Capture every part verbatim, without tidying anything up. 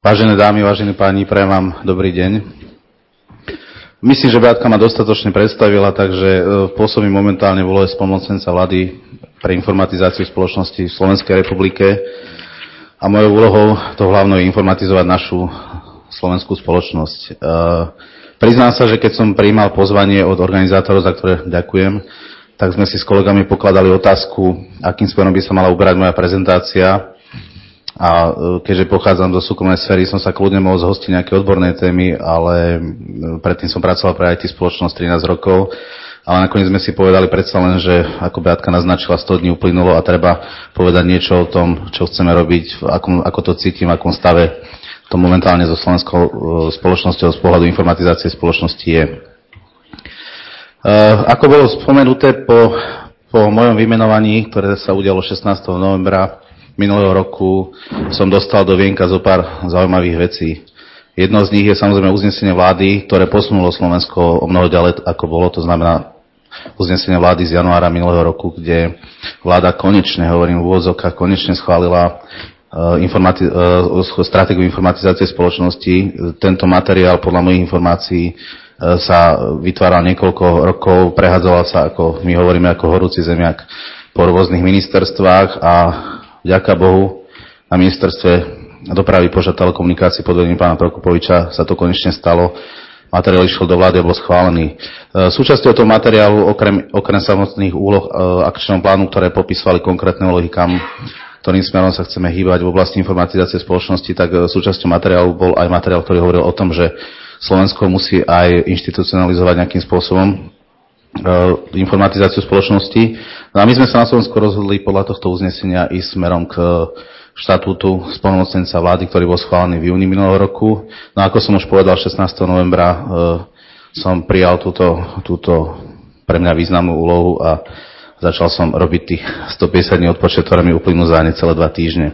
Vážené dámy, vážení páni, prajem vám dobrý deň. Myslím, že Beatka ma dostatočne predstavila, takže pôsobím momentálne v úlohe splnomocnenca vlády pre informatizáciu spoločnosti v Slovenskej republike a mojou úlohou to hlavnou je informatizovať našu slovenskú spoločnosť. Priznám sa, že keď som prijímal pozvanie od organizátorov, za ktoré ďakujem, tak sme si s kolegami pokladali otázku, akým smerom by sa mala uberať moja prezentácia. A keďže pochádzam do súkromnej sféry, som sa kľudne mohol zhostiť nejaké odborné témy, ale predtým som pracoval pre í té spoločnosť trinásť rokov. Ale nakoniec sme si povedali predsa len, že ako Beatka naznačila, sto dní uplynulo a treba povedať niečo o tom, čo chceme robiť, akom, ako to cítim, v akom stave to momentálne so slovenskou spoločnosťou z pohľadu informatizácie spoločnosti je. Ako bolo spomenuté, po, po mojom vymenovaní, ktoré sa udialo šestnásteho novembra minulého roku, som dostal do vienka zo pár zaujímavých vecí. Jedno z nich je samozrejme uznesenie vlády, ktoré posunulo Slovensko o mnoho ďalej, ako bolo, to znamená uznesenie vlády z januára minulého roku, kde vláda konečne, hovorím v úvodzovkách, konečne schválila uh, informati- uh, stratégiu informatizácie spoločnosti. Tento materiál podľa mojich informácií uh, sa vytváral niekoľko rokov, prehadzoval sa, ako my hovoríme, ako horúci zemiak po rôznych ministerstvách a vďaka Bohu na ministerstve dopravy, pošt a telekomunikácií pod vedením pána Prokopoviča sa to konečne stalo. Materiál išiel do vlády a bol schválený. Súčasťou toho materiálu, okrem, okrem samotných úloh akčného plánu, ktoré popisovali konkrétne úlohy, kam, ktorým smerom sa chceme hýbať v oblasti informatizácie spoločnosti, tak súčasťou materiálu bol aj materiál, ktorý hovoril o tom, že Slovensko musí aj inštitucionalizovať nejakým spôsobom informatizáciu spoločnosti. No a my sme sa na Slovensku rozhodli podľa tohto uznesenia ísť smerom k štatútu splnomocnenca vlády, ktorý bol schválený v júni minulého roku. No a ako som už povedal, šestnásteho novembra e, som prijal túto, túto pre mňa významnú úlohu a začal som robiť tých stopäťdesiat dní odpočet, ktoré mi uplynú za necelé dva týždne.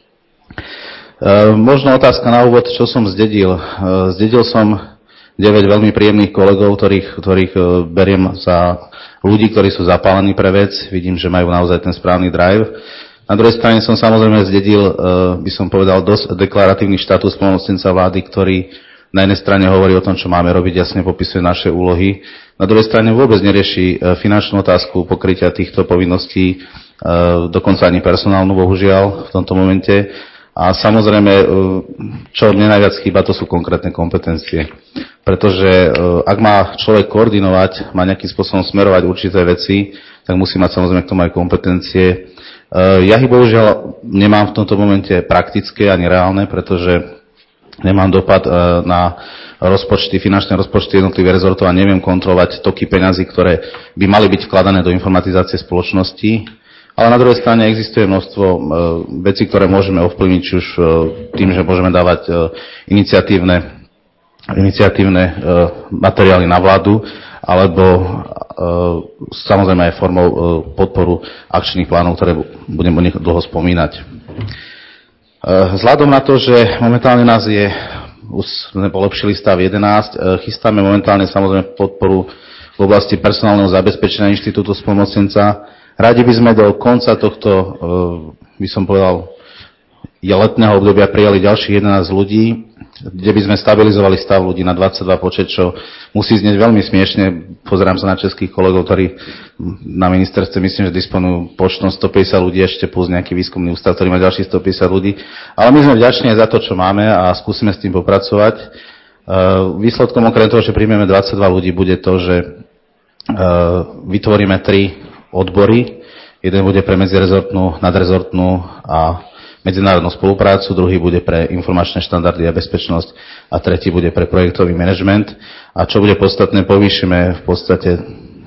E, možno otázka na úvod, čo som zdedil. E, zdedil som deväť veľmi príjemných kolegov, ktorých, ktorých beriem za ľudí, ktorí sú zapálení pre vec. Vidím, že majú naozaj ten správny drive. Na druhej strane som samozrejme zdedil, by som povedal, dosť deklaratívny štatus splnomocnenca vlády, ktorý na jednej strane hovorí o tom, čo máme robiť, jasne popisuje naše úlohy. Na druhej strane vôbec nerieši finančnú otázku pokrytia týchto povinností, dokonca ani personálnu, bohužiaľ, v tomto momente. A samozrejme, čo mne najviac chýba, to sú konkrétne kompetencie. Pretože ak má človek koordinovať, má nejakým spôsobom smerovať určité veci, tak musí mať samozrejme k tomu aj kompetencie. Ja ich bohužiaľ nemám v tomto momente praktické ani reálne, pretože nemám dopad na rozpočty, finančné rozpočty jednotlivých rezortov a neviem kontrolovať toky peňazí, ktoré by mali byť vkladané do informatizácie spoločnosti. Ale na druhej strane existuje množstvo vecí, ktoré môžeme ovplyvniť už tým, že môžeme dávať iniciatívne, iniciatívne materiály na vládu, alebo samozrejme aj formou podporu akčných plánov, ktoré budem dlho spomínať. Vzhľadom na to, že momentálne nás je, už sme polepšili stav jedenásť, chystáme momentálne samozrejme podporu v oblasti personálneho zabezpečenia inštitútu splnomocnenca. Radi by sme do konca tohto, by som povedal, letného obdobia prijali ďalších jedenásť ľudí, kde by sme stabilizovali stav ľudí na dvadsaťdva počet, čo musí znieť veľmi smiešne. Pozerám sa na českých kolegov, ktorí na ministerstve myslím, že disponujú počtom stopäťdesiat ľudí ešte plus nejaký výskumný ústav, ktorý má ďalších stopäťdesiat ľudí. Ale my sme vďační aj za to, čo máme a skúsime s tým popracovať. Výsledkom okrem toho, že príjmeme dvadsaťdva ľudí, bude to, že vytvoríme tri odbory. Jeden bude pre medzirezortnú, nadrezortnú a medzinárodnú spoluprácu, druhý bude pre informačné štandardy a bezpečnosť a tretí bude pre projektový manažment. A čo bude podstatné, povýšime v podstate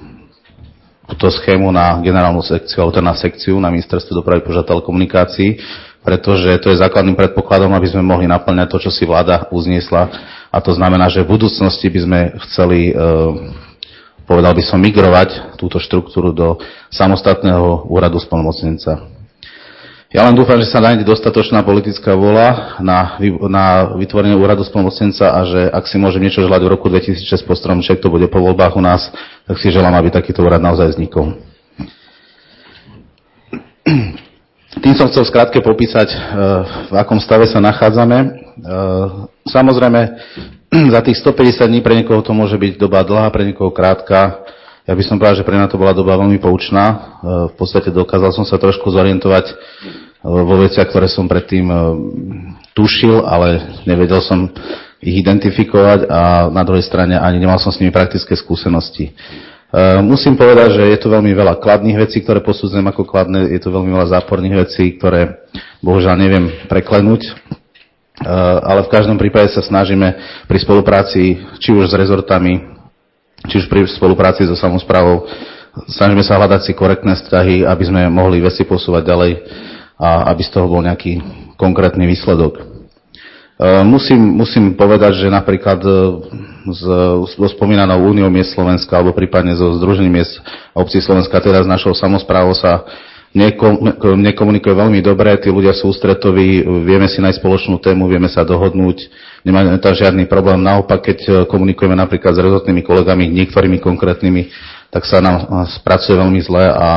túto schému na generálnu sekciu, alebo na sekciu na ministerstve dopravy, pošt a telekomunikácií, pretože to je základným predpokladom, aby sme mohli naplňať to, čo si vláda uzniesla. A to znamená, že v budúcnosti by sme chceli povedal by som, migrovať túto štruktúru do samostatného úradu splnomocnenca. Ja len dúfam, že sa nájde dostatočná politická vôľa na, na vytvorenie úradu splnomocnenca a že ak si môžem niečo želať v roku dvetisícšesť po stromček, to bude po voľbách u nás, tak si želám, aby takýto úrad naozaj vznikol. Tým som chcel skrátke popísať, v akom stave sa nachádzame. Samozrejme, za tých stopäťdesiat dní pre niekoho to môže byť doba dlhá, pre niekoho krátka. Ja by som povedal, že pre mňa to bola doba veľmi poučná. V podstate dokázal som sa trošku zorientovať vo veciach, ktoré som predtým tušil, ale nevedel som ich identifikovať a na druhej strane ani nemal som s nimi praktické skúsenosti. Musím povedať, že je tu veľmi veľa kladných vecí, ktoré posudzujem ako kladné, je tu veľmi veľa záporných vecí, ktoré bohužiaľ neviem preklenúť. Ale v každom prípade sa snažíme pri spolupráci, či už s rezortami, či už pri spolupráci so samosprávou, snažíme sa hľadať si korektné vzťahy, aby sme mohli veci posúvať ďalej a aby z toho bol nejaký konkrétny výsledok. Musím, musím povedať, že napríklad so spomínanou Úniou miest Slovenska alebo prípadne so Združením miest a obcí Slovenska, teda s našou samosprávou sa nekomunikuje veľmi dobre, tí ľudia sú ústretoví, vieme si nájsť spoločnú tému, vieme sa dohodnúť, nemáme tam žiadny problém. Naopak, keď komunikujeme napríklad s rezortnými kolegami, niektorými konkrétnymi, tak sa nám spracuje veľmi zle a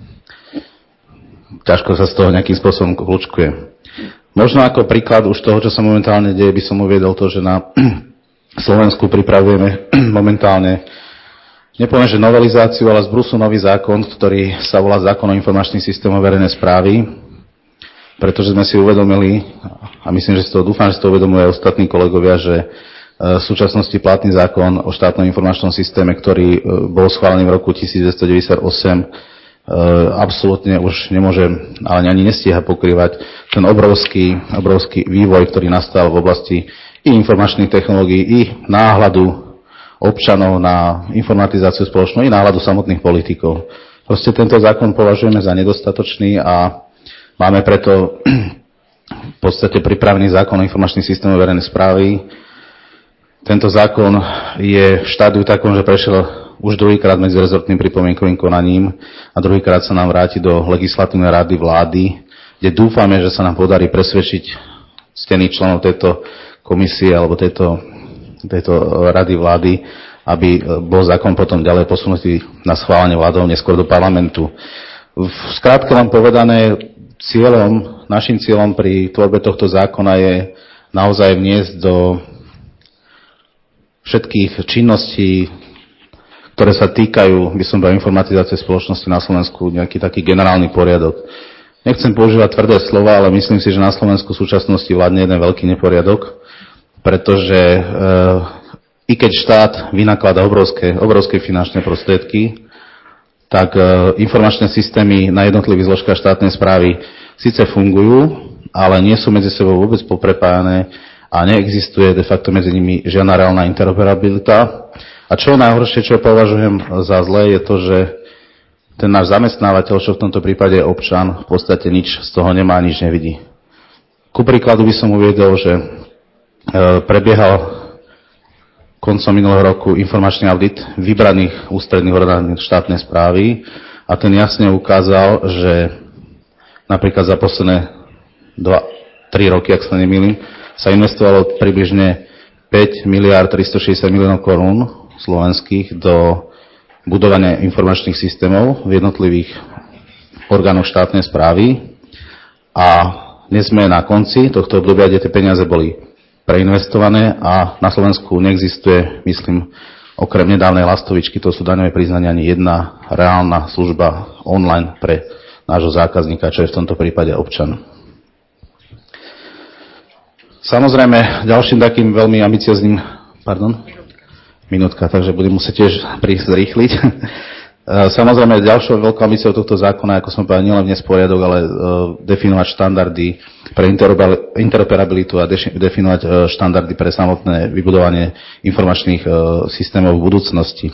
ťažko sa z toho nejakým spôsobom kľúčkuje. Možno ako príklad už toho, čo sa momentálne deje, by som uviedol to, že na Slovensku pripravujeme momentálne, nepoviem, že novelizáciu, ale z brusu nový zákon, ktorý sa volá Zákon o informačných systémoch verejnej správy, pretože sme si uvedomili, a myslím, že si to dúfam, že si to uvedomujú aj ostatní kolegovia, že v súčasnosti platný zákon o štátnom informačnom systéme, ktorý bol schválený v roku devätnásťstodeväťdesiatosem, absolútne už nemôže, ale ani nestíha pokrývať ten obrovský, obrovský vývoj, ktorý nastal v oblasti i informačných technológií, i náhľadu občanov na informatizáciu spoločnú i náhľadu samotných politikov. Proste tento zákon považujeme za nedostatočný a máme preto v podstate pripravený zákon o informačných systémoch verejnej správy. Tento zákon je v štádiu takom, že prešiel už druhýkrát medzirezortným pripomienkovým konaním a druhýkrát sa nám vráti do legislatívnej rady vlády, kde dúfame, že sa nám podarí presvedčiť ctených členov tejto komisie alebo tejto tejto rady vlády, aby bol zákon potom ďalej posunutý na schválenie vládou neskôr do parlamentu. Skrátke vám povedané, cieľom, našim cieľom pri tvorbe tohto zákona je naozaj vniesť do všetkých činností, ktoré sa týkajú, by som povedal, informatizácie spoločnosti na Slovensku, nejaký taký generálny poriadok. Nechcem používať tvrdé slova, ale myslím si, že na Slovensku v súčasnosti vládne jeden veľký neporiadok, pretože e, i keď štát vynakladá obrovské, obrovské finančné prostriedky, tak e, informačné systémy na jednotlivých zložkách štátnej správy síce fungujú, ale nie sú medzi sebou vôbec poprepájané a neexistuje de facto medzi nimi žiadna reálna interoperabilita. A čo je najhoršie, čo považujem za zlé, je to, že ten náš zamestnávateľ, čo v tomto prípade je občan, v podstate nič z toho nemá, nič nevidí. Ku príkladu by som uviedol, že prebiehal koncom minulého roku informačný audit vybraných ústredných orgánov štátnej správy a ten jasne ukázal, že napríklad za posledné dva tri roky, ak sa nemýlim, sa investovalo približne päť miliárd tristošesťdesiat miliónov korún slovenských do budovania informačných systémov v jednotlivých orgánoch štátnej správy a dnes sme na konci tohto obdobia, kde tie peniaze boli preinvestované a na Slovensku neexistuje, myslím, okrem nedávnej lastovičky, to sú daňové priznania, ani jedna reálna služba online pre nášho zákazníka, čo je v tomto prípade občan. Samozrejme, ďalším takým veľmi ambiciozným, pardon, minútka, takže budem musieť tiež prísť zrýchliť. Samozrejme, ďalšou veľkou ambíciou tohto zákona, ako som povedal, nielen vniesť poriadok, ale definovať štandardy pre interoperabilitu a definovať štandardy pre samotné vybudovanie informačných systémov v budúcnosti.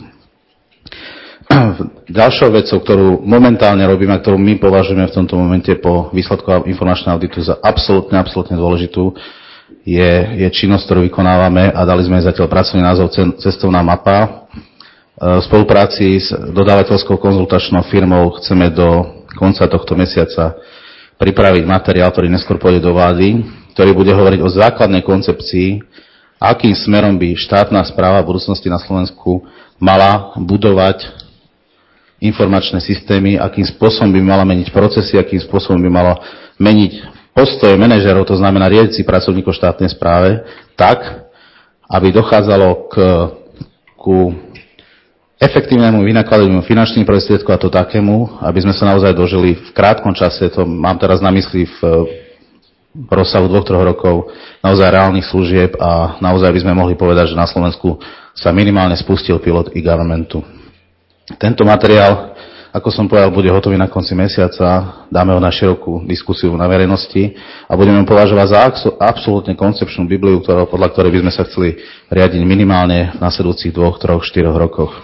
Ďalšou vecou, ktorú momentálne robíme a ktorú my považujeme v tomto momente po výsledku informačného auditu za absolútne, absolútne dôležitú, je, je činnosť, ktorú vykonávame a dali sme zatiaľ pracovný názov Cestovná mapa. V spolupráci s dodávateľskou konzultačnou firmou chceme do konca tohto mesiaca pripraviť materiál, ktorý neskôr pôjde do vlády, ktorý bude hovoriť o základnej koncepcii, akým smerom by štátna správa v budúcnosti na Slovensku mala budovať informačné systémy, akým spôsobom by mala meniť procesy, akým spôsobom by mala meniť postoje manažerov, to znamená riadiaci pracovníkov štátnej správe, tak, aby dochádzalo k, ku efektívnemu vynakladaniu finančných prostriedkov a to takému, aby sme sa naozaj dožili v krátkom čase, to mám teraz na mysli v v rozsahu dvoch, troch rokov naozaj reálnych služieb a naozaj by sme mohli povedať, že na Slovensku sa minimálne spustil pilot e-governmentu. Tento materiál, ako som povedal, bude hotový na konci mesiaca, dáme ho na širokú diskusiu na verejnosti a budeme ho považovať za absolútne koncepčnú Bibliu, ktorou, podľa ktorej by sme sa chceli riadiť minimálne v nasledujúcich dvoch, troch, štyroch rokoch.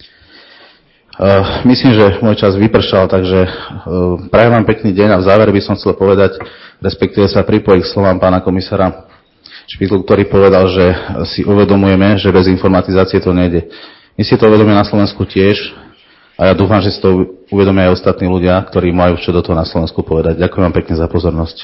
Uh, myslím, že môj čas vypršal, takže uh, prajem vám pekný deň a v závere by som chcel povedať, respektíve sa pripojiť k slovám pána komisára Špidlu, ktorý povedal, že si uvedomujeme, že bez informatizácie to nejde. My si to uvedomujeme na Slovensku tiež a ja dúfam, že si to uvedomia aj ostatní ľudia, ktorí majú čo do toho na Slovensku povedať. Ďakujem vám pekne za pozornosť.